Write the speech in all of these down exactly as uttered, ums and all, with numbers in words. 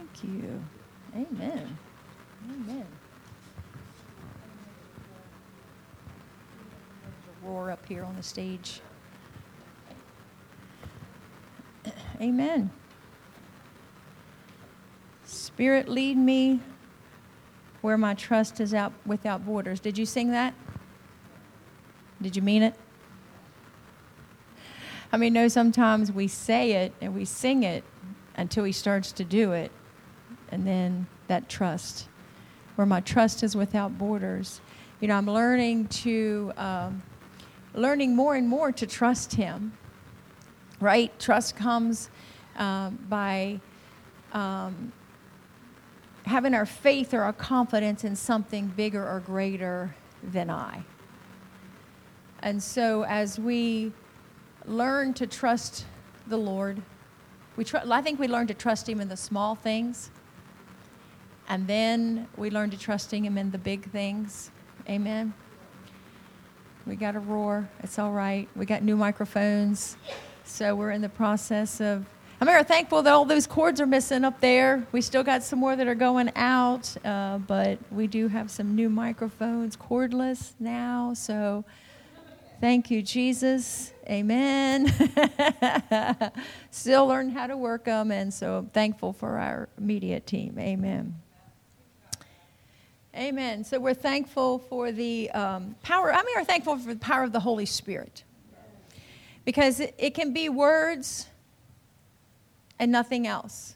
Thank you. Amen. Amen. There's a roar up here on the stage. Amen. Spirit, lead me where my trust is out without borders. Did you sing that? Did you mean it? I mean, no, sometimes we say it and we sing it until he starts to do it. And then that trust, where my trust is without borders. You know, I'm learning to, um, learning more and more to trust him, right? Trust comes um, by um, having our faith or our confidence in something bigger or greater than I. And so as we learn to trust the Lord, we tr- I think we learn to trust him in the small things. And then we learn to trusting him in the big things. Amen. We got a roar. It's all right. We got new microphones. So we're in the process of... I mean, we're thankful that all those cords are missing up there. We still got some more that are going out. Uh, but we do have some new microphones, cordless now. So thank you, Jesus. Amen. Still learning how to work them. And so thankful for our media team. Amen. Amen. So we're thankful for the um, power. I mean, we're thankful for the power of the Holy Spirit. Because it, it can be words and nothing else.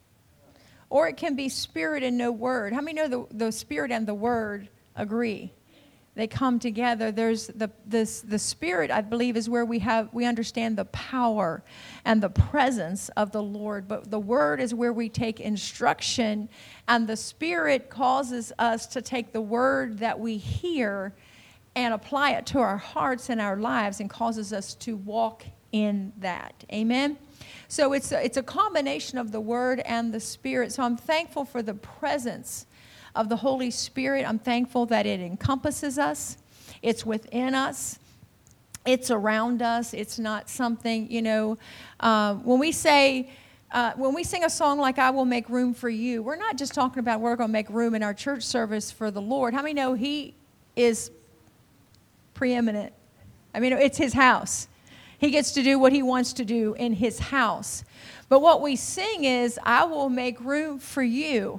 Or it can be spirit and no word. How many know the, the spirit and the word agree? They come together. There's the this the spirit, I believe, is where we have we understand the power and the presence of the Lord. But the word is where we take instruction, and the spirit causes us to take the word that we hear and apply it to our hearts and our lives, and causes us to walk in that. Amen. So it's a, it's a combination of the word and the spirit. So I'm thankful for the presence of the Holy Spirit. I'm thankful that it encompasses us. It's within us. It's around us. It's not something, you know, uh, when we say, uh, when we sing a song like I Will Make Room for You, we're not just talking about we're going to make room in our church service for the Lord. How many know he is preeminent? I mean, it's his house. He gets to do what he wants to do in his house. But what we sing is, I will make room for you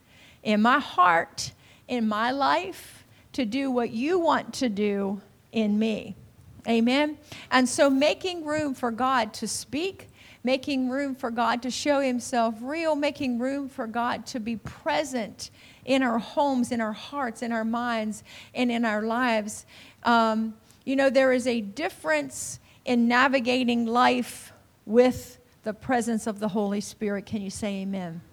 in my heart, in my life, to do what you want to do in me. Amen? And so making room for God to speak, making room for God to show himself real, making room for God to be present in our homes, in our hearts, in our minds, and in our lives. Um, you know, there is a difference in navigating life with the presence of the Holy Spirit. Can you say amen?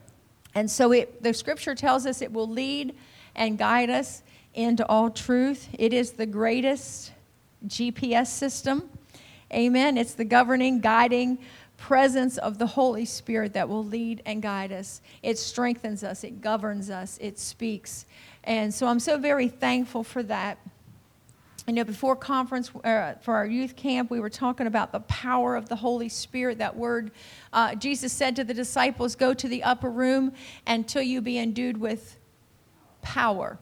And so it, the scripture tells us it will lead and guide us into all truth. It is the greatest G P S system. Amen. It's the governing, guiding presence of the Holy Spirit that will lead and guide us. It strengthens us. It governs us. It speaks. And so I'm so very thankful for that. You know, before conference, uh, for our youth camp, we were talking about the power of the Holy Spirit. That word, uh, Jesus said to the disciples, go to the upper room until you be endued with power.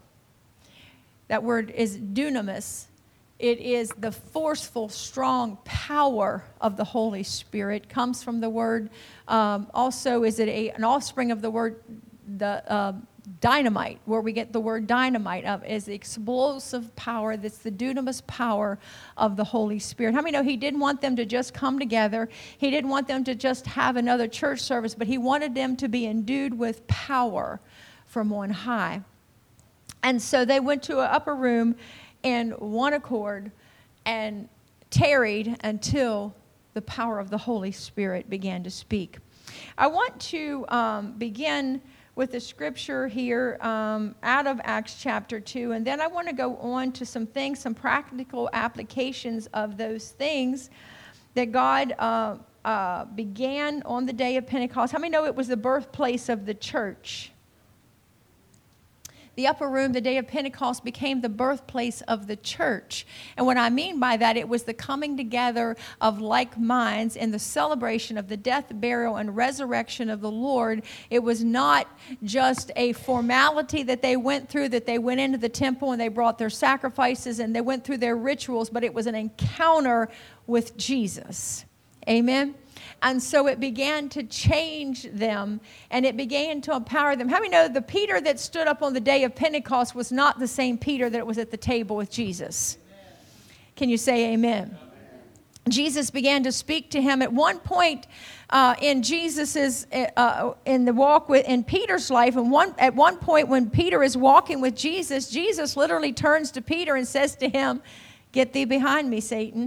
That word is dunamis. It is the forceful, strong power of the Holy Spirit. Comes from the word, um, also is it a, an offspring of the word, the uh, dynamite, where we get the word dynamite of, is explosive power. That's the dunamis power of the Holy Spirit. How many know he didn't want them to just come together? He didn't want them to just have another church service, but he wanted them to be endued with power from on high. And so they went to an upper room in one accord and tarried until the power of the Holy Spirit began to speak. I want to um, begin with the scripture here um, out of Acts chapter two. And then I want to go on to some things, some practical applications of those things that God uh, uh, began on the day of Pentecost. How many know it was the birthplace of the church? the upper room, the day of Pentecost, became the birthplace of the church. And what I mean by that, it was the coming together of like minds in the celebration of the death, burial, and resurrection of the Lord. It was not just a formality that they went through, that they went into the temple and they brought their sacrifices and they went through their rituals, but it was an encounter with Jesus. Amen? And so it began to change them, and it began to empower them. How many know the Peter that stood up on the day of Pentecost was not the same Peter that was at the table with Jesus? Amen. Can you say amen? Amen? Jesus began to speak to him. At one point uh, in Jesus's uh, in the walk with in Peter's life, and one at one point when Peter is walking with Jesus, Jesus literally turns to Peter and says to him, "Get thee behind me, Satan."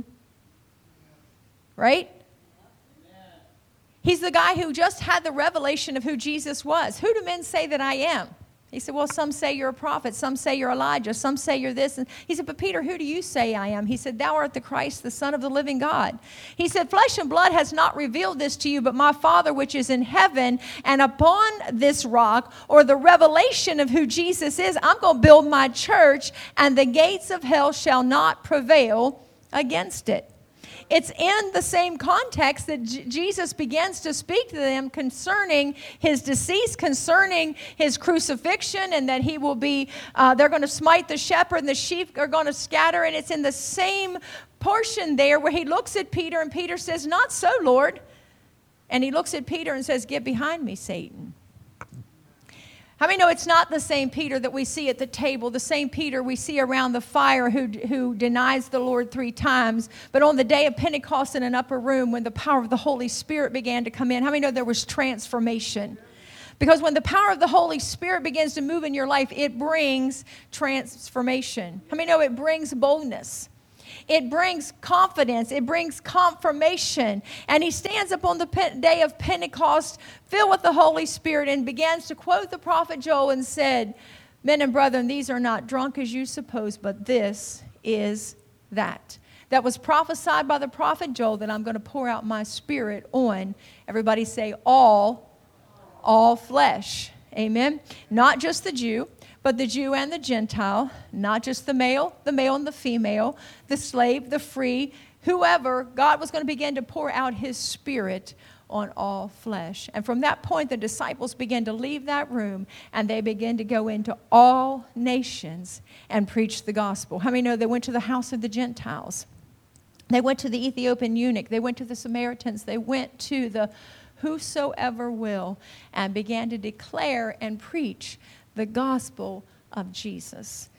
Right? He's the guy who just had the revelation of who Jesus was. Who do men say that I am? He said, well, some say you're a prophet. Some say you're Elijah. Some say you're this. And he said, but Peter, who do you say I am? He said, thou art the Christ, the Son of the living God. He said, flesh and blood has not revealed this to you, but my Father which is in heaven. And upon this rock, or the revelation of who Jesus is, I'm going to build my church, and the gates of hell shall not prevail against it. It's in the same context that J- Jesus begins to speak to them concerning his decease, concerning his crucifixion, and that he will be, uh, they're going to smite the shepherd and the sheep are going to scatter. And it's in the same portion there where he looks at Peter and Peter says, not so, Lord. And he looks at Peter and says, get behind me, Satan. How many know it's not the same Peter that we see at the table, the same Peter we see around the fire who, who denies the Lord three times, but on the day of Pentecost in an upper room when the power of the Holy Spirit began to come in, how many know there was transformation? Because when the power of the Holy Spirit begins to move in your life, it brings transformation. How many know it brings boldness? It brings confidence. It brings confirmation. And he stands up on the day of Pentecost, filled with the Holy Spirit, and begins to quote the prophet Joel and said, men and brethren, these are not drunk as you suppose, but this is that. That was prophesied by the prophet Joel, that I'm going to pour out my spirit on, everybody say, all, all flesh. Amen. Not just the Jew, but the Jew and the Gentile, not just the male, the male and the female, the slave, the free, whoever, God was going to begin to pour out his spirit on all flesh. And from that point, the disciples began to leave that room, and they began to go into all nations and preach the gospel. How many know they went to the house of the Gentiles? They went to the Ethiopian eunuch. They went to the Samaritans. They went to the whosoever will, and began to declare and preach the gospel of Jesus.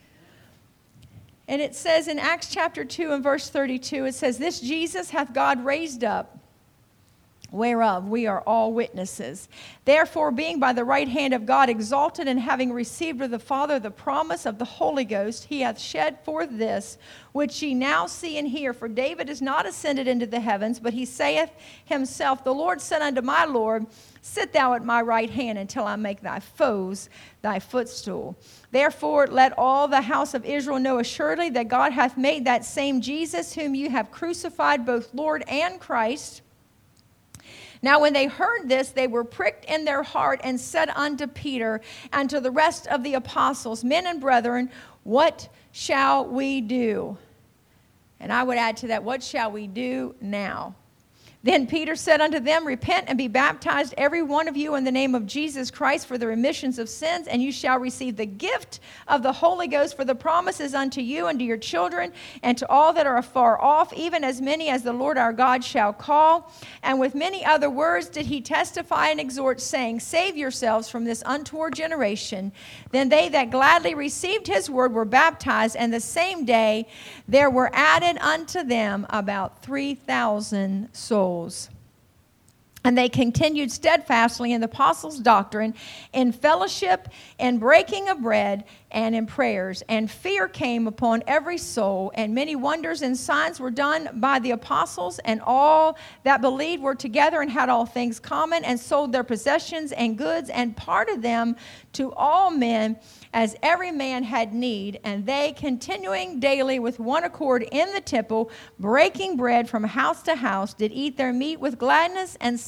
And it says in Acts chapter two and verse thirty-two, it says, this Jesus hath God raised up, whereof we are all witnesses. Therefore, being by the right hand of God exalted, and having received of the Father the promise of the Holy Ghost, he hath shed forth this, which ye now see and hear. For David is not ascended into the heavens, but he saith himself, the Lord said unto my Lord, sit thou at my right hand until I make thy foes thy footstool. Therefore, let all the house of Israel know assuredly that God hath made that same Jesus, whom you have crucified, both Lord and Christ. Now when they heard this, they were pricked in their heart, and said unto Peter and to the rest of the apostles, men and brethren, what shall we do? And I would add to that, what shall we do now? Then Peter said unto them, repent and be baptized every one of you in the name of Jesus Christ for the remissions of sins, and you shall receive the gift of the Holy Ghost, for the promise is unto you and to your children and to all that are afar off, even as many as the Lord our God shall call. And with many other words did he testify and exhort, saying, save yourselves from this untoward generation. Then they that gladly received his word were baptized, and the same day there were added unto them about three thousand souls. And they continued steadfastly in the apostles' doctrine, in fellowship, in breaking of bread, and in prayers. And fear came upon every soul, and many wonders and signs were done by the apostles. And all that believed were together and had all things common, and sold their possessions and goods, and parted them to all men as every man had need. And they, continuing daily with one accord in the temple, breaking bread from house to house, did eat their meat with gladness and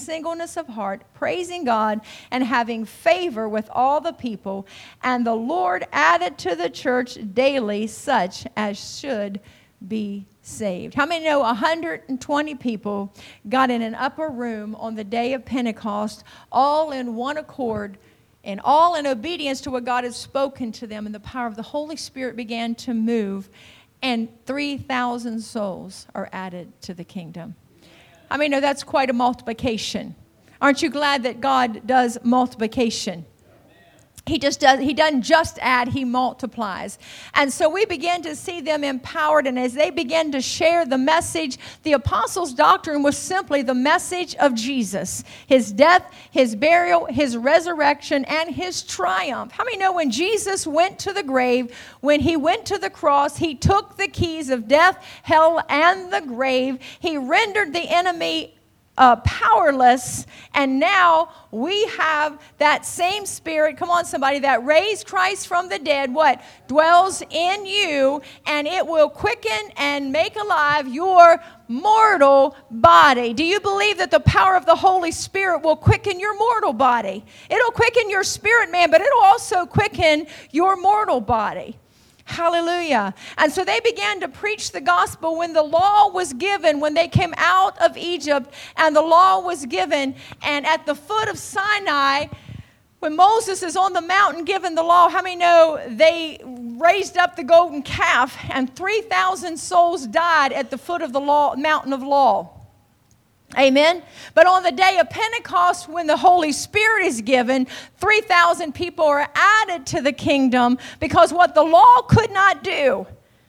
singleness of heart, praising God and having favor with all the people. And the Lord added to the church daily such as should be saved. How many know one hundred twenty people got in an upper room on the day of Pentecost, all in one accord, and all in obedience to what God had spoken to them, and the power of the Holy Spirit began to move, and three thousand souls are added to the kingdom. I mean, no, that's quite a multiplication. Aren't you glad that God does multiplication? He just does, he doesn't just add, he multiplies. And so we begin to see them empowered, and as they begin to share the message, the apostles' doctrine was simply the message of Jesus, his death, his burial, his resurrection, and his triumph. How many know when Jesus went to the grave, when he went to the cross, he took the keys of death, hell, and the grave. He rendered the enemy Uh, powerless, and now we have that same Spirit, come on somebody, that raised Christ from the dead, what? Dwells in you, and it will quicken and make alive your mortal body. Do you believe that the power of the Holy Spirit will quicken your mortal body? It'll quicken your spirit man, but it'll also quicken your mortal body. Hallelujah. And so they began to preach the gospel when the law was given, when they came out of Egypt and the law was given. And at the foot of Sinai, when Moses is on the mountain giving the law, how many know they raised up the golden calf and three thousand souls died at the foot of the law, mountain of law? Amen. But on the day of Pentecost, when the Holy Spirit is given, three thousand people are added to the kingdom, because what the law could not do,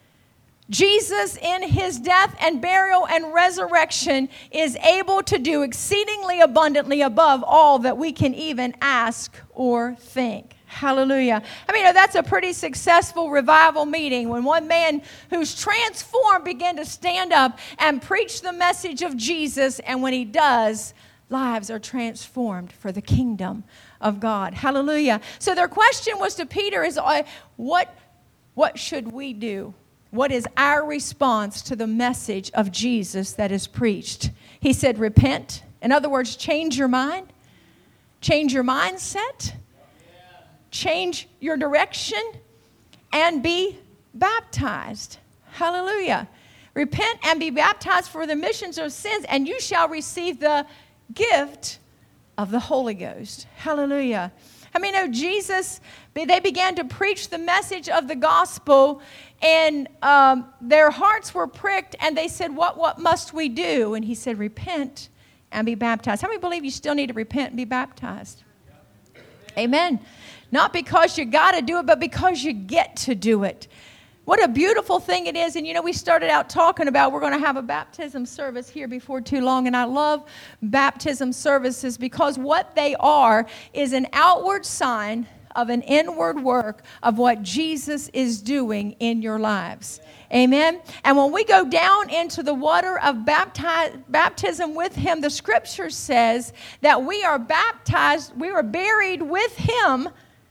Jesus in his death and burial and resurrection is able to do exceedingly abundantly above all that we can even ask or think. Hallelujah. I mean, that's a pretty successful revival meeting when one man who's transformed began to stand up and preach the message of Jesus. And when he does, lives are transformed for the kingdom of God. Hallelujah. So their question was to Peter is, uh, what, what should we do? What is our response to the message of Jesus that is preached? He said, repent. In other words, change your mind. Change your mindset. Change your direction and be baptized. Hallelujah. Repent and be baptized for the remission of sins, and you shall receive the gift of the Holy Ghost. Hallelujah. I mean, oh, Jesus, they began to preach the message of the gospel, and um, their hearts were pricked, and they said, what, what must we do? And he said, repent and be baptized. How many believe you still need to repent and be baptized? Amen. Not because you got to do it, but because you get to do it. What a beautiful thing it is. And, you know, we started out talking about we're going to have a baptism service here before too long. And I love baptism services because what they are is an outward sign of an inward work of what Jesus is doing in your lives. Amen. And when we go down into the water of bapti- baptism with him, the scripture says that we are baptized, we are buried with him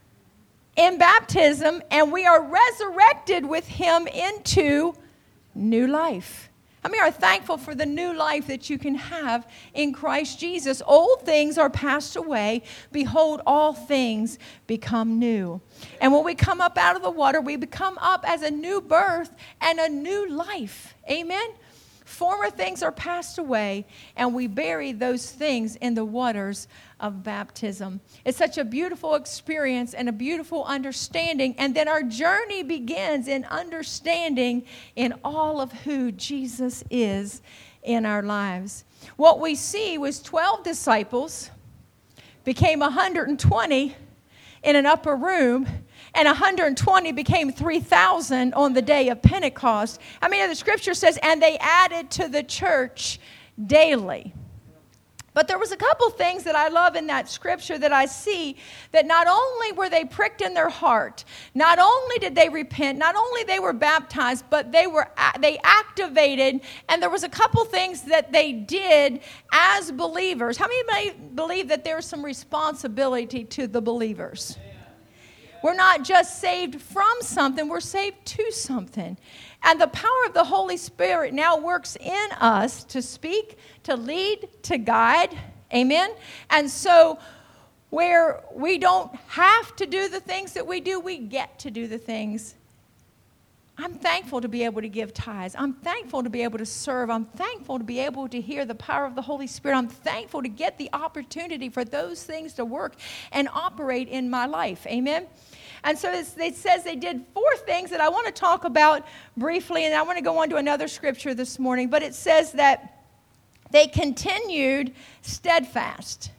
in baptism, and we are resurrected with him into new life. I mean, are thankful for the new life that you can have in Christ Jesus. Old things are passed away. Behold, all things become new. And when we come up out of the water, we become up as a new birth and a new life. Amen? Former things are passed away, and we bury those things in the waters of baptism. It's such a beautiful experience and a beautiful understanding. And then our journey begins in understanding in all of who Jesus is in our lives. What we see was twelve disciples became one hundred twenty in an upper room, and one hundred twenty became three thousand on the day of Pentecost. I mean, the scripture says, and they added to the church daily. But there was a couple things that I love in that scripture that I see, that not only were they pricked in their heart, not only did they repent, not only they were baptized, but they were they activated, and there was a couple things that they did as believers. How many believe that there's some responsibility to the believers? We're not just saved from something, we're saved to something. And the power of the Holy Spirit now works in us to speak, to lead, to guide. Amen? And so where we don't have to do the things that we do, we get to do the things. I'm thankful to be able to give tithes. I'm thankful to be able to serve. I'm thankful to be able to hear the power of the Holy Spirit. I'm thankful to get the opportunity for those things to work and operate in my life. Amen? And so it says they did four things that I want to talk about briefly, and I want to go on to another scripture this morning. But it says that they continued steadfast.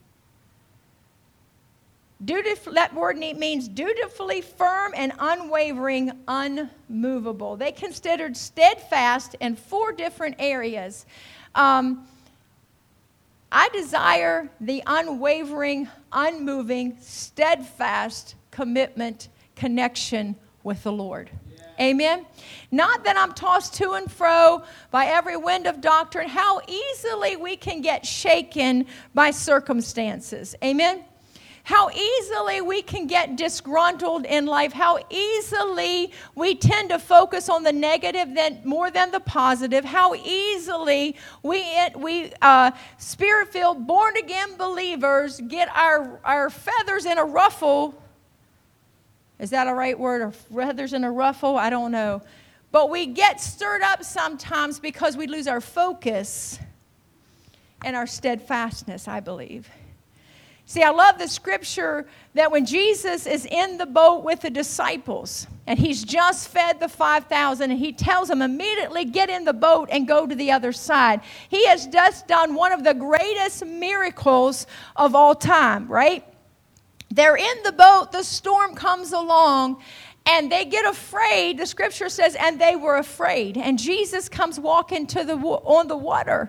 Dutif- that word means dutifully firm and unwavering, unmovable. They considered steadfast in four different areas. Um, I desire the unwavering, unmoving, steadfast commitment, connection with the Lord. Yeah. Amen? Not that I'm tossed to and fro by every wind of doctrine, how easily we can get shaken by circumstances. Amen? How easily we can get disgruntled in life. How easily we tend to focus on the negative than, more than the positive. How easily we, we uh, spirit-filled, born-again believers get our, our feathers in a ruffle. Is that a right word? Or feathers in a ruffle? I don't know. But we get stirred up sometimes because we lose our focus and our steadfastness, I believe. See, I love the scripture that when Jesus is in the boat with the disciples and he's just fed the five thousand and he tells them immediately get in the boat and go to the other side. He has just done one of the greatest miracles of all time, right? They're in the boat, the storm comes along, and they get afraid. The scripture says, and they were afraid. And Jesus comes walking to the on the water.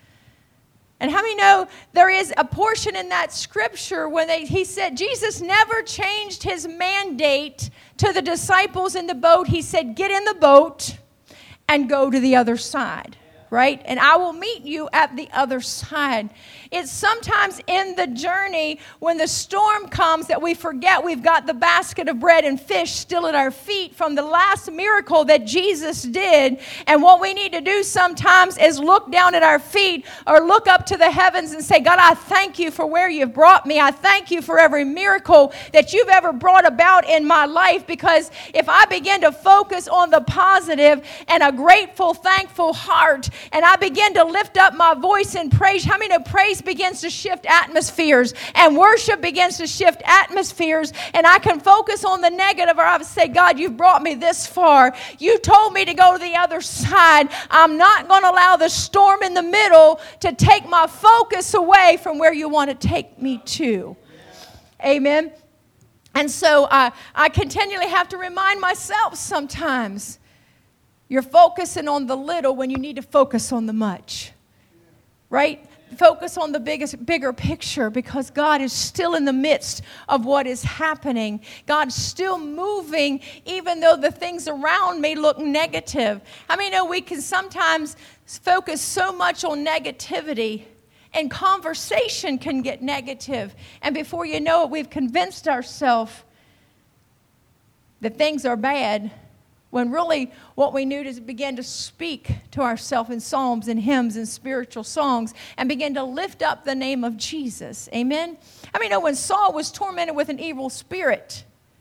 And how many know there is a portion in that scripture when they, he said, Jesus never changed his mandate to the disciples in the boat. He said, get in the boat and go to the other side, right? And I will meet you at the other side. It's sometimes in the journey when the storm comes that we forget we've got the basket of bread and fish still at our feet from the last miracle that Jesus did. And what we need to do sometimes is look down at our feet or look up to the heavens and say, God, I thank you for where you've brought me. I thank you for every miracle that you've ever brought about in my life, because if I begin to focus on the positive and a grateful, thankful heart, and I begin to lift up my voice in praise, how many know praise begins to shift atmospheres and worship begins to shift atmospheres, and I can focus on the negative, or I would say, God, you've brought me this far. You told me to go to the other side. I'm not going to allow the storm in the middle to take my focus away from where you want to take me to. Amen. And so uh, I continually have to remind myself sometimes, you're focusing on the little when you need to focus on the much, right? Focus on the biggest, bigger picture, because God is still in the midst of what is happening. God's still moving, even though the things around me look negative. I mean, you know, we can sometimes focus so much on negativity, and conversation can get negative. And before you know it, we've convinced ourselves that things are bad, when really what we need is begin to speak to ourselves in psalms and hymns and spiritual songs and begin to lift up the name of Jesus. Amen? I mean, you know, when Saul was tormented with an evil spirit,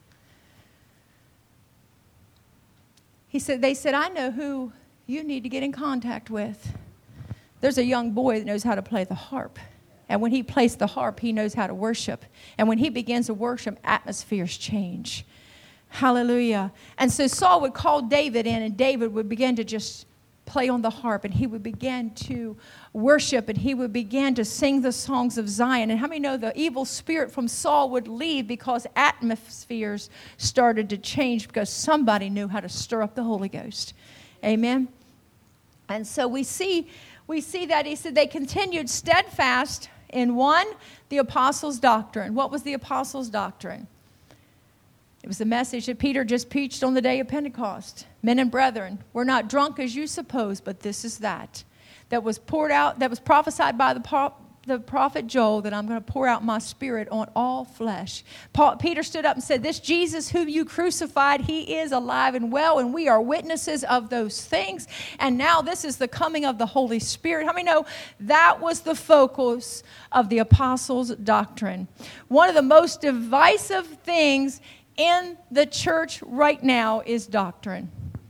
he said, they said, I know who you need to get in contact with. There's a young boy that knows how to play the harp. And when he plays the harp, he knows how to worship. And when he begins to worship, atmospheres change. Hallelujah. And so Saul would call David in, and David would begin to just play on the harp, and he would begin to worship, and he would begin to sing the songs of Zion. And how many know the evil spirit from Saul would leave because atmospheres started to change because somebody knew how to stir up the Holy Ghost. Amen. And so we see we see that he said they continued steadfast in one, the apostles' doctrine. What was the apostles' doctrine? It was the message that Peter just preached on the day of Pentecost. Men and brethren, we're not drunk as you suppose, but this is that. That was poured out, that was prophesied by the the prophet Joel that I'm going to pour out my spirit on all flesh. Paul, Peter stood up and said, this Jesus whom you crucified, he is alive and well, and we are witnesses of those things. And now this is the coming of the Holy Spirit. How many know that was the focus of the apostles' doctrine? One of the most divisive things in the church right now is doctrine.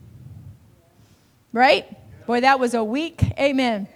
Right? Boy, that was a weak amen.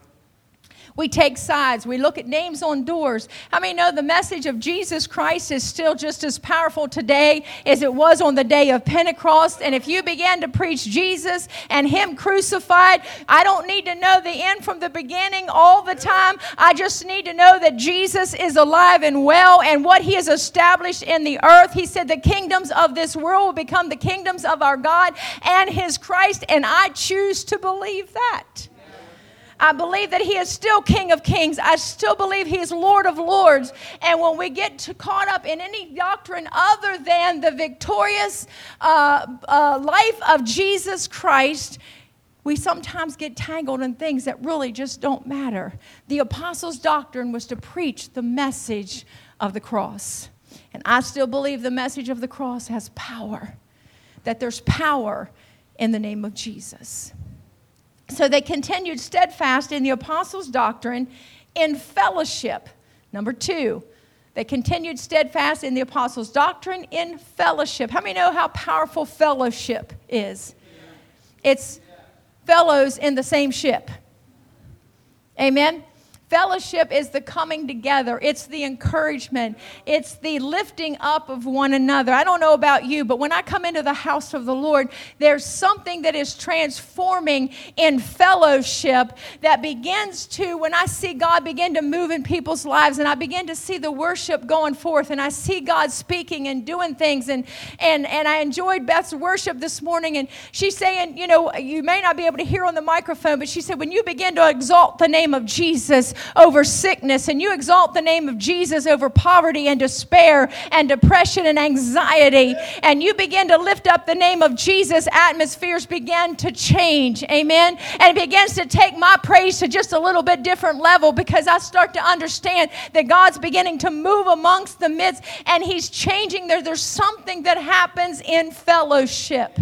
We take sides. We look at names on doors. How many know the message of Jesus Christ is still just as powerful today as it was on the day of Pentecost? And if you began to preach Jesus and Him crucified, I don't need to know the end from the beginning all the time. I just need to know that Jesus is alive and well, and what He has established in the earth. He said the kingdoms of this world will become the kingdoms of our God and His Christ, and I choose to believe that. I believe that He is still King of Kings. I still believe He is Lord of Lords. And when we get to caught up in any doctrine other than the victorious uh, uh, life of Jesus Christ, we sometimes get tangled in things that really just don't matter. The apostles' doctrine was to preach the message of the cross. And I still believe the message of the cross has power, that there's power in the name of Jesus. So they continued steadfast in the apostles' doctrine, in fellowship. Number two, they continued steadfast in the apostles' doctrine, in fellowship. How many know how powerful fellowship is? It's fellows in the same ship. Amen? Fellowship is the coming together. It's the encouragement. It's the lifting up of one another. I don't know about you, but when I come into the house of the Lord, there's something that is transforming in fellowship that begins to, when I see God begin to move in people's lives, and I begin to see the worship going forth, and I see God speaking and doing things, and and and I enjoyed Beth's worship this morning, and she's saying, you know, you may not be able to hear on the microphone, but she said, when you begin to exalt the name of Jesus over sickness, and you exalt the name of Jesus over poverty and despair and depression and anxiety, and you begin to lift up the name of Jesus, atmospheres begin to change. Amen. And it begins to take my praise to just a little bit different level, because I start to understand that God's beginning to move amongst the midst, and He's changing. There, there's something that happens in fellowship.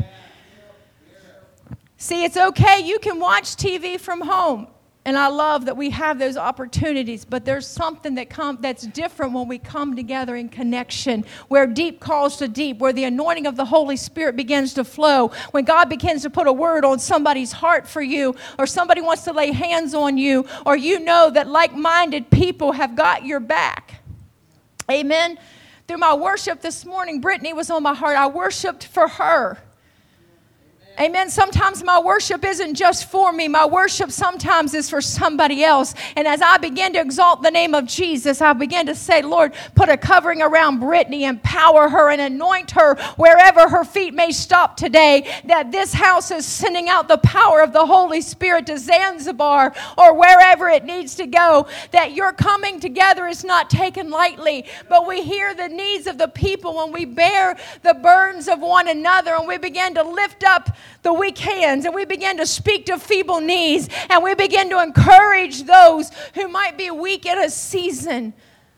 See, it's okay. You can watch T V from home. And I love that we have those opportunities, but there's something that come that's different when we come together in connection, where deep calls to deep, where the anointing of the Holy Spirit begins to flow, when God begins to put a word on somebody's heart for you, or somebody wants to lay hands on you, or you know that like-minded people have got your back. Amen. Through my worship this morning, Brittany was on my heart. I worshiped for her. Amen. Sometimes my worship isn't just for me. My worship sometimes is for somebody else. And as I begin to exalt the name of Jesus, I begin to say, Lord, put a covering around Brittany, empower her, and anoint her wherever her feet may stop today, that this house is sending out the power of the Holy Spirit to Zanzibar or wherever it needs to go, that your coming together is not taken lightly, but we hear the needs of the people when we bear the burdens of one another, and we begin to lift up the weak hands, and we begin to speak to feeble knees, and we begin to encourage those who might be weak in a season.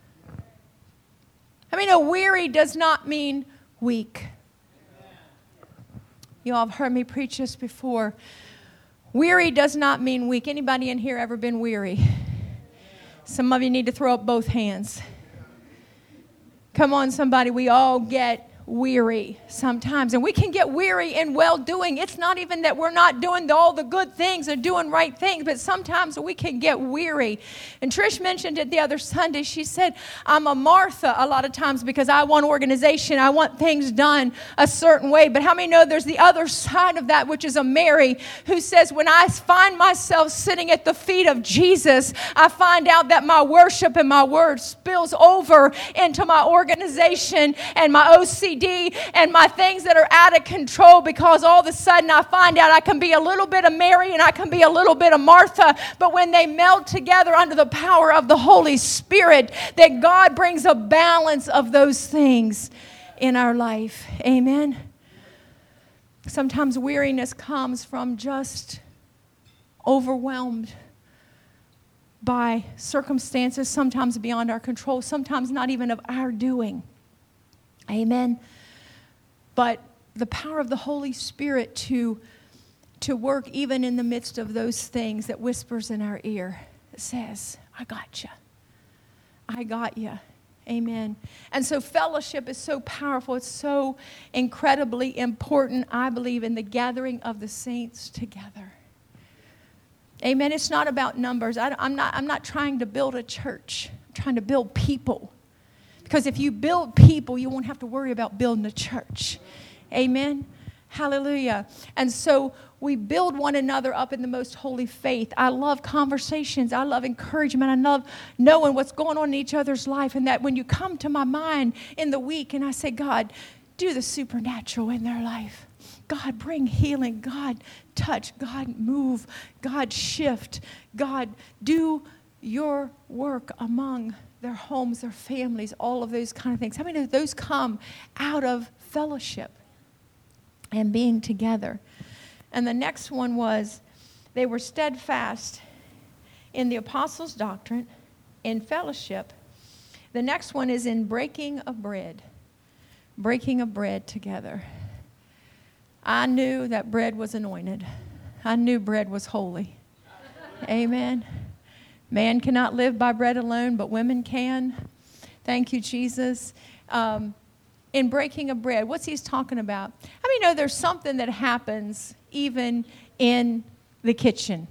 I mean, a weary does not mean weak. You all have heard me preach this before. Weary does not mean weak. Anybody in here ever been weary? Some of you need to throw up both hands. Come on, somebody. We all get weary sometimes, and we can get weary in well-doing. It's not even that we're not doing all the good things or doing right things, but sometimes we can get weary. And Trish mentioned it the other Sunday. She said, I'm a Martha a lot of times because I want organization. I want things done a certain way. But how many know there's the other side of that, which is a Mary, who says, when I find myself sitting at the feet of Jesus, I find out that my worship and my word spills over into my organization and my O C D and my things that are out of control, because all of a sudden I find out I can be a little bit of Mary and I can be a little bit of Martha, but when they meld together under the power of the Holy Spirit, that God brings a balance of those things in our life. Amen. Sometimes weariness comes from just overwhelmed by circumstances, sometimes beyond our control, sometimes not even of our doing. Amen. But the power of the Holy Spirit to, to work even in the midst of those things that whispers in our ear, that says, I got you. I got you. Amen. And so fellowship is so powerful. It's so incredibly important, I believe, in the gathering of the saints together. Amen. It's not about numbers. I, I'm not, I'm not trying to build a church. I'm trying to build people. Because if you build people, you won't have to worry about building a church. Amen. Hallelujah. And so we build one another up in the most holy faith. I love conversations. I love encouragement. I love knowing what's going on in each other's life. And that when you come to my mind in the week and I say, God, do the supernatural in their life. God, bring healing. God, touch. God, move. God, shift. God, do your work among their homes, their families, all of those kind of things. How many of those come out of fellowship and being together? And the next one was they were steadfast in the apostles' doctrine, in fellowship. The next one is in breaking of bread. Breaking of bread together. I knew that bread was anointed. I knew bread was holy. Amen. Man cannot live by bread alone, but women can. Thank you, Jesus. Um, in breaking of bread, what's he talking about? I mean, you know, there's something that happens even in the kitchen.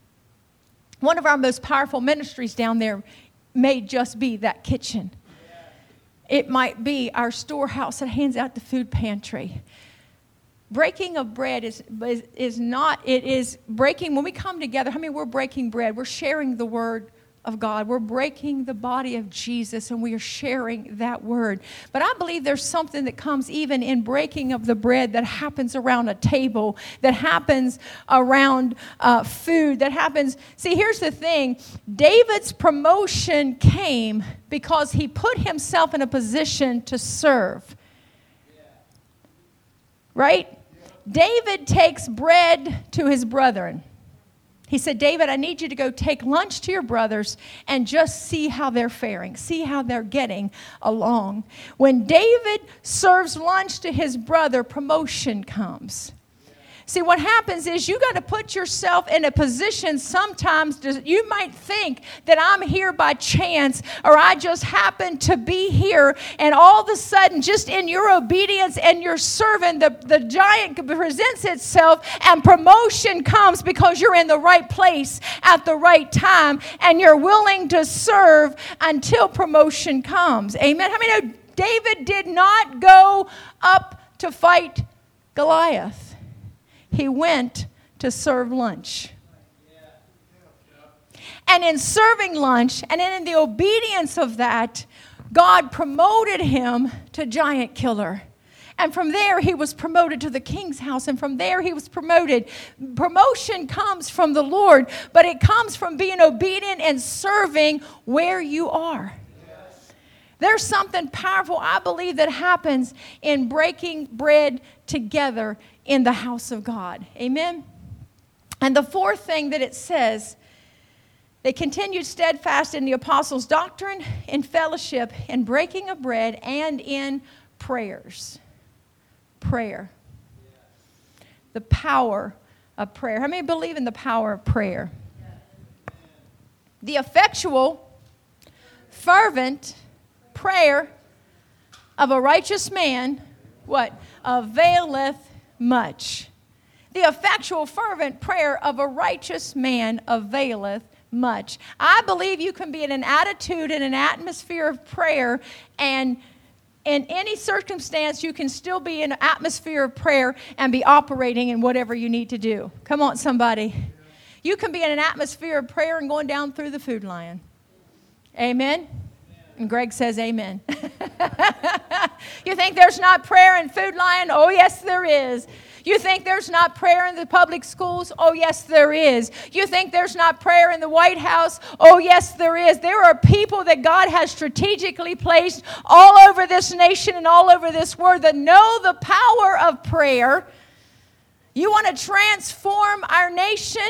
One of our most powerful ministries down there may just be that kitchen. It might be our storehouse that hands out the food pantry. Breaking of bread is, is, is not, it is breaking, when we come together, how many we're breaking bread? We're sharing the word of God. We're breaking the body of Jesus, and we are sharing that word. But I believe there's something that comes even in breaking of the bread that happens around a table, that happens around uh, food, that happens. See, here's the thing. David's promotion came because he put himself in a position to serve. Right? David takes bread to his brethren. He said, David, I need you to go take lunch to your brothers and just see how they're faring, see how they're getting along. When David serves lunch to his brother, promotion comes. See, what happens is you got to put yourself in a position sometimes. To, you might think that I'm here by chance, or I just happen to be here, and all of a sudden, just in your obedience and your serving, the, the giant presents itself, and promotion comes because you're in the right place at the right time, and you're willing to serve until promotion comes. Amen. How many know David did not go up to fight Goliath? He went to serve lunch. And in serving lunch, and in the obedience of that, God promoted him to giant killer. And from there, he was promoted to the king's house. And from there, he was promoted. Promotion comes from the Lord, but it comes from being obedient and serving where you are. There's something powerful, I believe, that happens in breaking bread together in the house of God. Amen? And the fourth thing that it says, they continued steadfast in the apostles' doctrine, in fellowship, in breaking of bread, and in prayers. Prayer. The power of prayer. How many believe in the power of prayer? The effectual, fervent prayer of a righteous man, what? Availeth much. The effectual, fervent prayer of a righteous man availeth much. I believe you can be in an attitude, in an atmosphere of prayer, and in any circumstance, you can still be in an atmosphere of prayer and be operating in whatever you need to do. Come on, somebody. You can be in an atmosphere of prayer and going down through the food line. Amen? And Greg says amen. You think there's not prayer in Food Lion? Oh, yes, there is. You think there's not prayer in the public schools? Oh, yes, there is. You think there's not prayer in the White House? Oh, yes, there is. There are people that God has strategically placed all over this nation and all over this world that know the power of prayer. You want to transform our nation?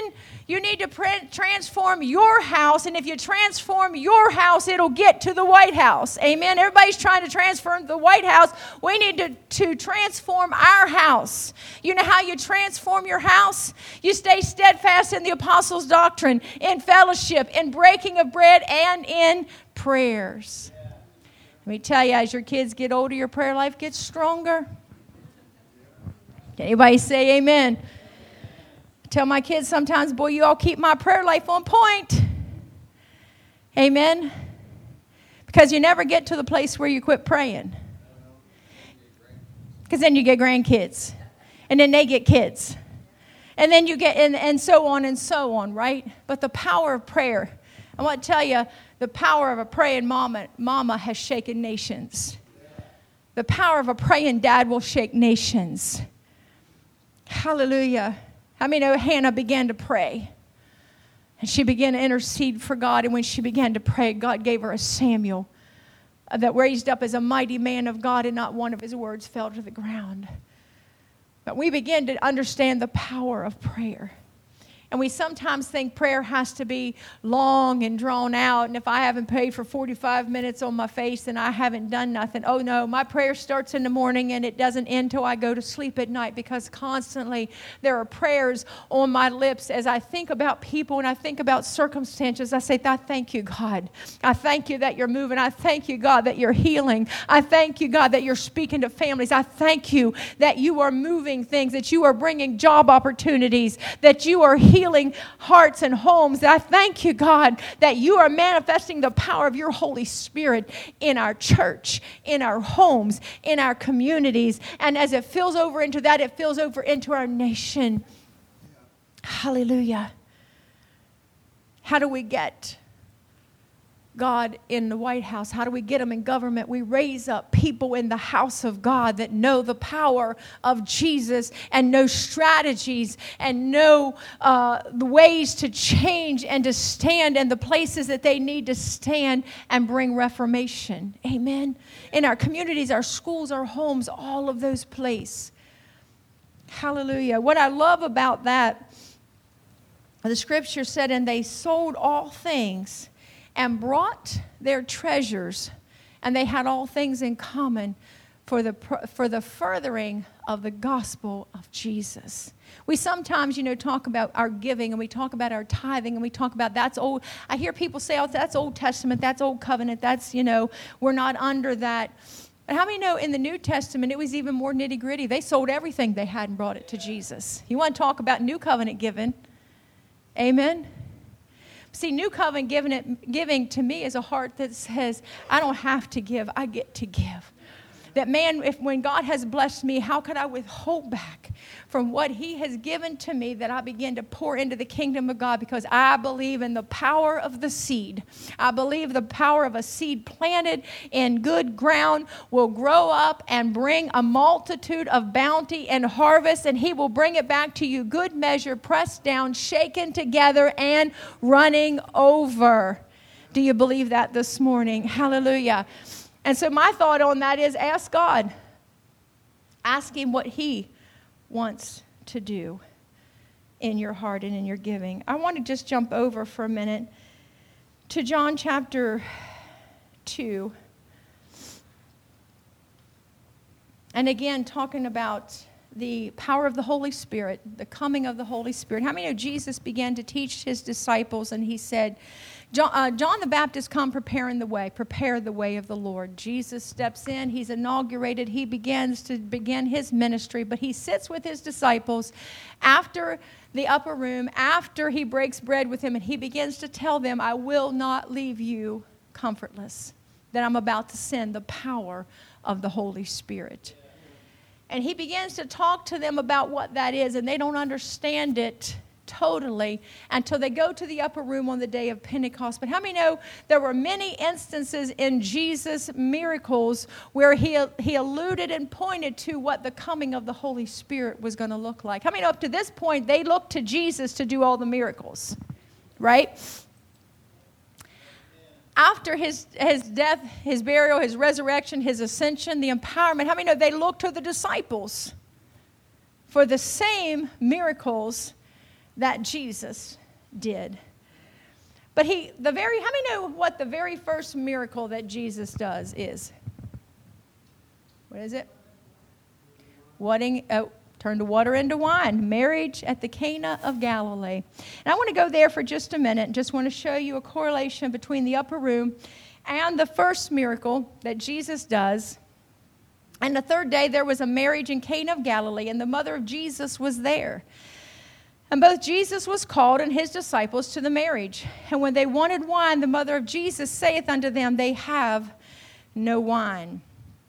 You need to pre- transform your house. And if you transform your house, it'll get to the White House. Amen. Everybody's trying to transform the White House. We need to, to transform our house. You know how you transform your house? You stay steadfast in the apostles' doctrine, in fellowship, in breaking of bread, and in prayers. Let me tell you, as your kids get older, your prayer life gets stronger. Can anybody say amen? I tell my kids sometimes, boy, you all keep my prayer life on point. Amen? Because you never get to the place where you quit praying. Because then you get grandkids. And then they get kids. And then you get, and, and so on and so on, right? But the power of prayer, I want to tell you, the power of a praying mama, mama has shaken nations. The power of a praying dad will shake nations. Hallelujah. How many know Hannah began to pray? And she began to intercede for God. And when she began to pray, God gave her a Samuel that raised up as a mighty man of God, and not one of his words fell to the ground. But we begin to understand the power of prayer. And we sometimes think prayer has to be long and drawn out. And if I haven't prayed for forty-five minutes on my face, then I haven't done nothing. Oh, no, my prayer starts in the morning and it doesn't end till I go to sleep at night, because constantly there are prayers on my lips as I think about people and I think about circumstances. I say, I thank you, God. I thank you that you're moving. I thank you, God, that you're healing. I thank you, God, that you're speaking to families. I thank you that you are moving things, that you are bringing job opportunities, that you are healing. Healing hearts and homes. I thank you, God, that you are manifesting the power of your Holy Spirit in our church, in our homes, in our communities. And as it fills over into that, it fills over into our nation. Hallelujah. How do we get God in the White House? How do we get him in government? We raise up people in the house of God that know the power of Jesus and know strategies and know uh, the ways to change and to stand in the places that they need to stand and bring reformation. Amen. In our communities, our schools, our homes, all of those places. Hallelujah. What I love about that, the scripture said, and they sold all things and brought their treasures, and they had all things in common for the for the furthering of the gospel of Jesus. We sometimes, you know, talk about our giving, and we talk about our tithing, and we talk about that's old. I hear people say, oh, that's Old Testament, that's Old Covenant, that's, you know, we're not under that. But how many know in the New Testament it was even more nitty gritty? They sold everything they had and brought it to Jesus. You want to talk about New Covenant giving? Amen. See, New Covenant giving, it, giving to me is a heart that says, I don't have to give, I get to give. That man, if when God has blessed me, how could I withhold back from what he has given to me, that I begin to pour into the kingdom of God? Because I believe in the power of the seed. I believe the power of a seed planted in good ground will grow up and bring a multitude of bounty and harvest, and he will bring it back to you, good measure, pressed down, shaken together, and running over. Do you believe that this morning? Hallelujah. And so my thought on that is, ask God. Ask him what he wants to do in your heart and in your giving. I want to just jump over for a minute to John chapter two. And again, talking about the power of the Holy Spirit, the coming of the Holy Spirit. How many know Jesus began to teach his disciples, and he said, John, uh, John the Baptist come preparing the way, prepare the way of the Lord. Jesus steps in, he's inaugurated, he begins to begin his ministry, but he sits with his disciples after the upper room, after he breaks bread with him, and he begins to tell them, I will not leave you comfortless, that I'm about to send the power of the Holy Spirit. And he begins to talk to them about what that is, and they don't understand it totally until they go to the upper room on the day of Pentecost. But how many know there were many instances in Jesus' miracles where he, he alluded and pointed to what the coming of the Holy Spirit was going to look like? How many know up to this point they looked to Jesus to do all the miracles, right? After his, his death, his burial, his resurrection, his ascension, the empowerment, how many know they looked to the disciples for the same miracles that Jesus did. But he, the very, how many know what the very first miracle that Jesus does is? What is it? Wedding, oh, turn the water into wine. Marriage at the Cana of Galilee. And I want to go there for just a minute and just want to show you a correlation between the upper room and the first miracle that Jesus does. And the third day there was a marriage in Cana of Galilee, and the mother of Jesus was there. And both Jesus was called and his disciples to the marriage. And when they wanted wine, the mother of Jesus saith unto them, they have no wine.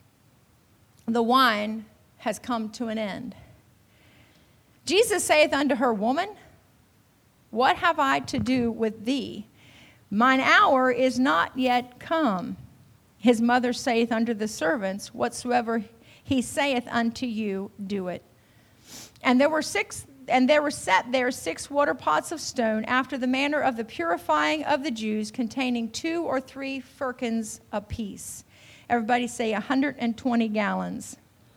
The wine has come to an end. Jesus saith unto her, Woman, what have I to do with thee? Mine hour is not yet come. His mother saith unto the servants, Whatsoever he saith unto you, do it. And there were six, and there were set there six water pots of stone, after the manner of the purifying of the Jews, containing two or three firkins apiece. Everybody say one hundred twenty gallons.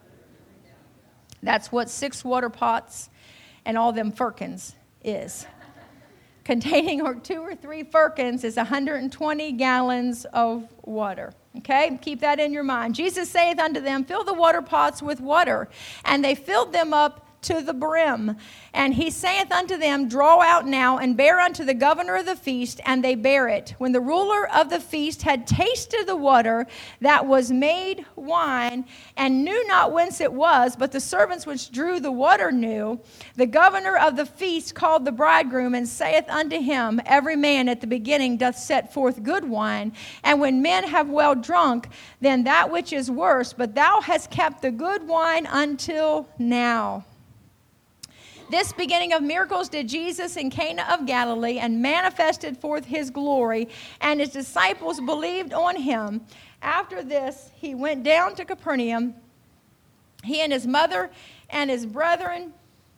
That's what six water pots and all them firkins is. Containing or two or three firkins is one hundred twenty gallons of water. Okay, keep that in your mind. Jesus saith unto them, Fill the water pots with water. And they filled them up to the brim. And he saith unto them, Draw out now, and bear unto the governor of the feast. And they bare it. When the ruler of the feast had tasted the water that was made wine, and knew not whence it was, but the servants which drew the water knew, the governor of the feast called the bridegroom, and saith unto him, Every man at the beginning doth set forth good wine, and when men have well drunk, then that which is worse, but thou hast kept the good wine until now. This beginning of miracles did Jesus in Cana of Galilee, and manifested forth his glory, and his disciples believed on him. After this, he went down to Capernaum, he and his mother and his brethren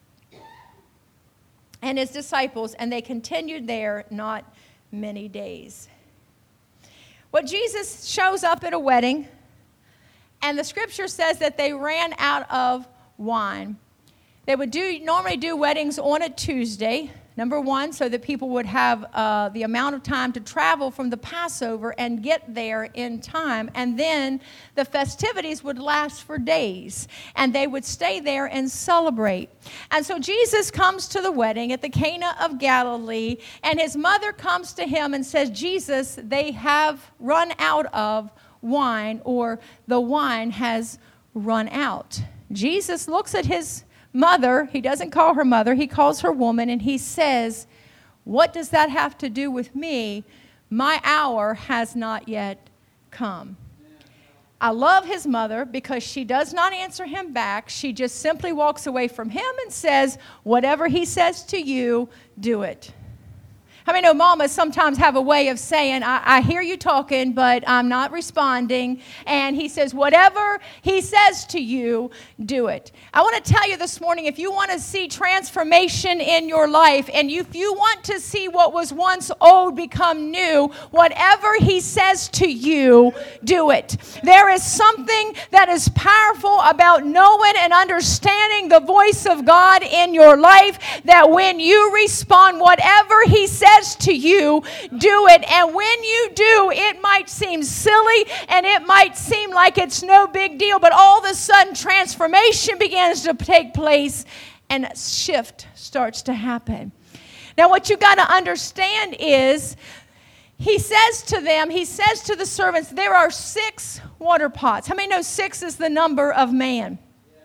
and his disciples, and they continued there not many days. Well, Jesus shows up at a wedding, and the scripture says that they ran out of wine. They would do normally do weddings on a Tuesday, number one, so that people would have uh, the amount of time to travel from the Passover and get there in time. And then the festivities would last for days, and they would stay there and celebrate. And so Jesus comes to the wedding at the Cana of Galilee, and his mother comes to him and says, Jesus, they have run out of wine, or the wine has run out. Jesus looks at his mother. He doesn't call her mother. He calls her woman, and he says, what does that have to do with me? My hour has not yet come. I love his mother because she does not answer him back. She just simply walks away from him and says, whatever he says to you, do it. I mean, no, mamas sometimes have a way of saying, I, I hear you talking, but I'm not responding. And he says, whatever he says to you, do it. I want to tell you this morning, if you want to see transformation in your life, and if you want to see what was once old become new, whatever he says to you, do it. There is something that is powerful about knowing and understanding the voice of God in your life, that when you respond, whatever he says to you, do it. And when you do, it might seem silly and it might seem like it's no big deal, but all of a sudden transformation begins to take place and a shift starts to happen. Now, what you got to understand is, he says to them, he says to the servants, there are six water pots. How many know six is the number of man?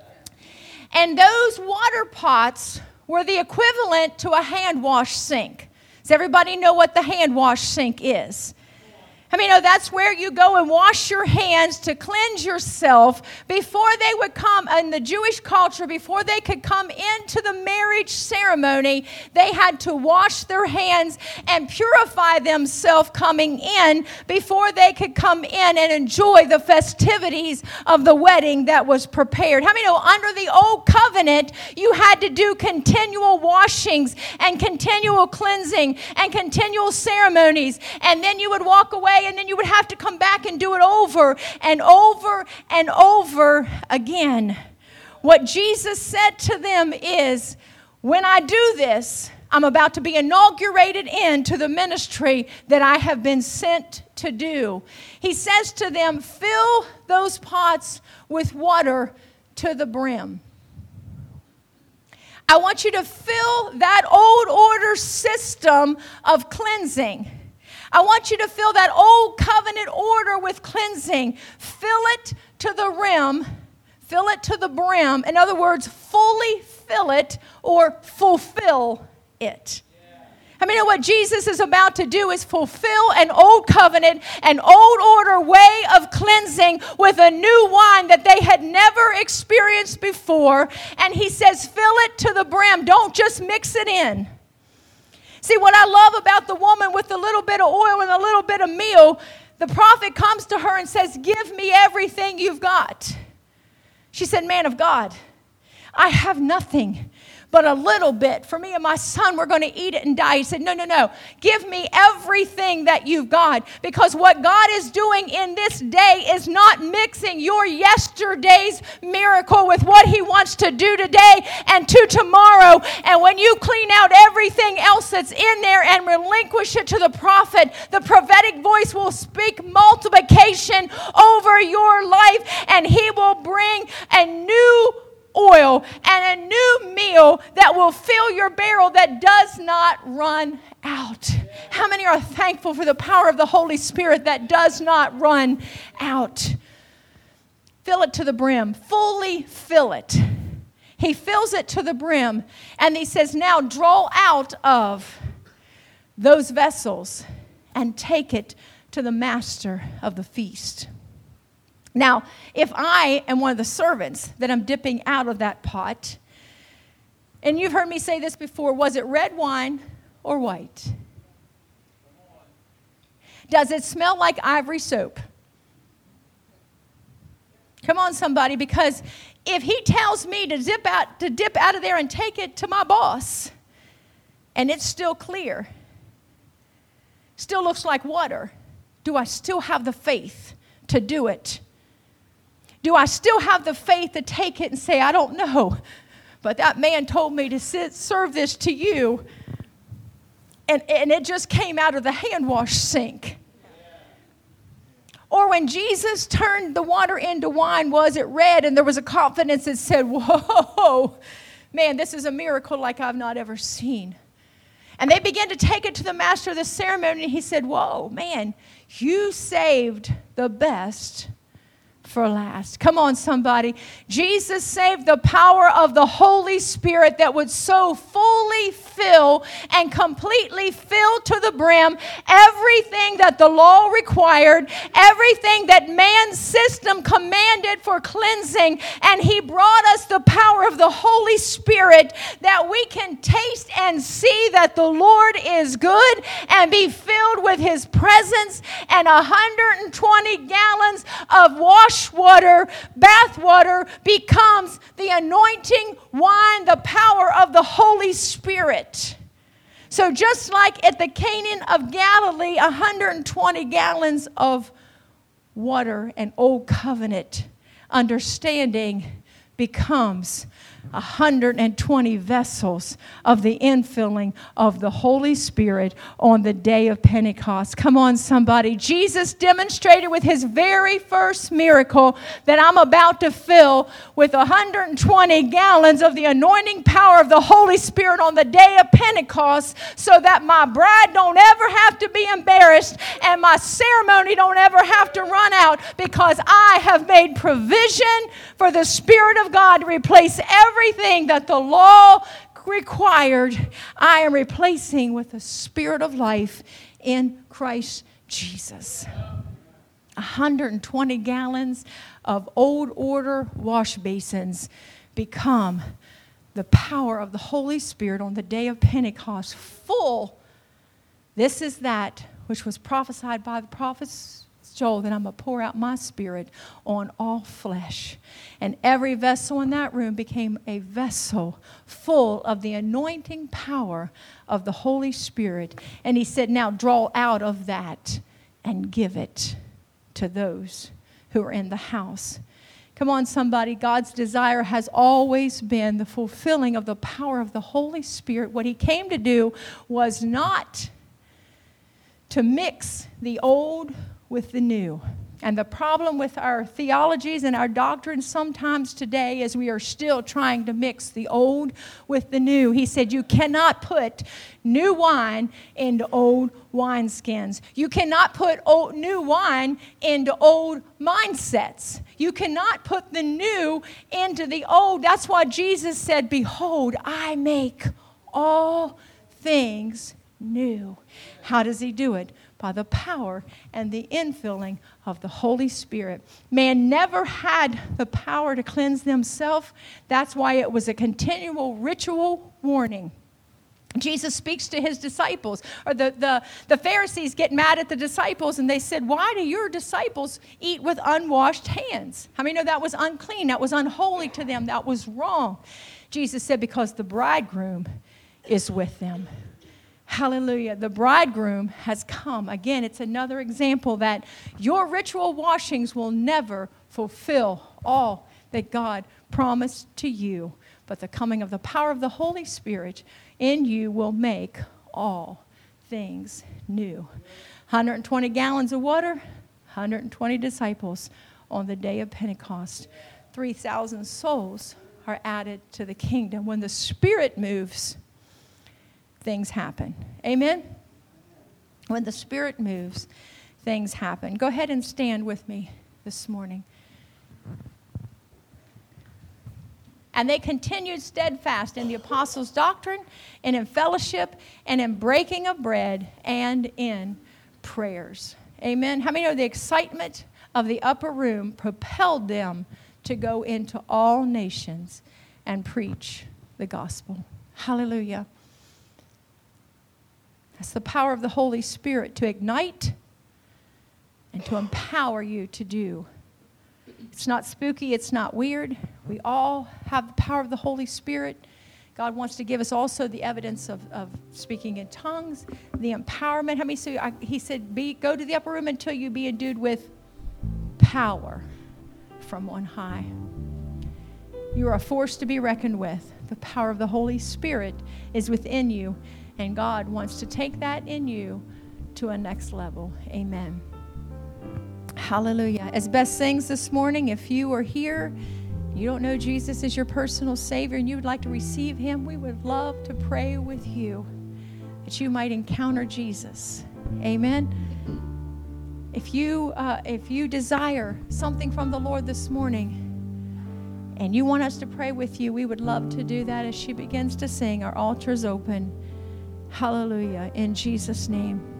And those water pots were the equivalent to a hand wash sink. Does everybody know what the hand wash sink is? I mean, you know, that's where you go and wash your hands to cleanse yourself before they would come, in the Jewish culture, before they could come into the marriage ceremony, they had to wash their hands and purify themselves coming in before they could come in and enjoy the festivities of the wedding that was prepared. How many know under the old covenant, you had to do continual washings and continual cleansing and continual ceremonies, and then you would walk away, and then you would have to come back and do it over and over and over again. What Jesus said to them is, when I do this, I'm about to be inaugurated into the ministry that I have been sent to do. He says to them, fill those pots with water to the brim. I want you to fill that old order system of cleansing. I want you to fill that old covenant order with cleansing. Fill it to the rim. Fill it to the brim. In other words, fully fill it or fulfill it. I mean, what Jesus is about to do is fulfill an old covenant, an old order way of cleansing with a new wine that they had never experienced before. And he says, fill it to the brim. Don't just mix it in. See, what I love about the woman with the little bit of oil and a little bit of meal, the prophet comes to her and says, give me everything you've got. She said, man of God, I have nothing but a little bit. For me and my son, we're going to eat it and die. He said, no, no, no. Give me everything that you've got. Because what God is doing in this day is not mixing your yesterday's miracle with what he wants to do today and to tomorrow. And when you clean out everything else that's in there and relinquish it to the prophet, the prophetic voice will speak multiplication over your life, and he will bring a new oil and a new meal that will fill your barrel that does not run out. How many are thankful for the power of the Holy Spirit that does not run out? Fill it to the brim. Fully fill it. He fills it to the brim, and he says, now draw out of those vessels and take it to the master of the feast. Now, if I am one of the servants that I'm dipping out of that pot, and you've heard me say this before, was it red wine or white? Does it smell like ivory soap? Come on, somebody, because if he tells me to dip out, to dip out of there and take it to my boss, and it's still clear, still looks like water, do I still have the faith to do it? Do I still have the faith to take it and say, I don't know, but that man told me to sit, serve this to you, and, and it just came out of the hand wash sink. Or when Jesus turned the water into wine, was it red? And there was a confidence that said, whoa, man, this is a miracle like I've not ever seen. And they began to take it to the master of the ceremony, and he said, whoa, man, you saved the best for last. Come on, somebody. Jesus saved the power of the Holy Spirit that would so fully fill and completely fill to the brim everything that the law required, everything that man's system commanded for cleansing, and he brought us the power of the Holy Spirit that we can taste and see that the Lord is good and be filled with his presence, and one hundred twenty gallons of wash water, bath water, becomes the anointing wine, the power of the Holy Spirit. So just like at the Canaan of Galilee, one hundred twenty gallons of water and old covenant understanding becomes one hundred twenty vessels of the infilling of the Holy Spirit on the day of Pentecost. Come on, somebody. Jesus demonstrated with his very first miracle that I'm about to fill with one hundred twenty gallons of the anointing power of the Holy Spirit on the day of Pentecost, so that my bride don't ever have to be embarrassed and my ceremony don't ever have to run out, because I have made provision for the Spirit of God to replace everything that the law required. I am replacing with the Spirit of life in Christ Jesus. one hundred twenty gallons of old order wash basins become the power of the Holy Spirit on the day of Pentecost, full. This is that which was prophesied by the prophets Joel, that I'm going to pour out my Spirit on all flesh. And every vessel in that room became a vessel full of the anointing power of the Holy Spirit. And he said, now draw out of that and give it to those who are in the house. Come on, somebody. God's desire has always been the fulfilling of the power of the Holy Spirit. What he came to do was not to mix the old with the new. And the problem with our theologies and our doctrines sometimes today is we are still trying to mix the old with the new. He said you cannot put new wine into old wineskins. You cannot put old, new wine into old mindsets. You cannot put the new into the old. That's why Jesus said, behold, I make all things new. How does he do it? By the power and the infilling of the Holy Spirit. Man never had the power to cleanse themselves. That's why it was a continual ritual warning. Jesus speaks to his disciples, or the, the, the Pharisees get mad at the disciples, and they said, why do your disciples eat with unwashed hands? How many know that was unclean? That was unholy to them. That was wrong. Jesus said, because the bridegroom is with them. Hallelujah. The bridegroom has come. Again, it's another example that your ritual washings will never fulfill all that God promised to you. But the coming of the power of the Holy Spirit in you will make all things new. one hundred twenty gallons of water, one hundred twenty disciples on the day of Pentecost. three thousand souls are added to the kingdom. When the Spirit moves, things happen. Amen? When the Spirit moves, things happen. Go ahead and stand with me this morning. And they continued steadfast in the apostles' doctrine, and in fellowship, and in breaking of bread, and in prayers. Amen? How many know the excitement of the upper room propelled them to go into all nations and preach the gospel? Hallelujah. That's the power of the Holy Spirit to ignite and to empower you to do. It's not spooky. It's not weird. We all have the power of the Holy Spirit. God wants to give us also the evidence of, of speaking in tongues, the empowerment. How many say, I, he said, be, go to the upper room until you be endued with power from on high. You are a force to be reckoned with. The power of the Holy Spirit is within you. And God wants to take that in you to a next level. Amen. Hallelujah. As Beth sings this morning, if you are here, you don't know Jesus as your personal Savior, and you would like to receive him, we would love to pray with you that you might encounter Jesus. Amen. If you, uh, if you desire something from the Lord this morning, and you want us to pray with you, we would love to do that as she begins to sing. Our altar is open. Hallelujah. In Jesus' name.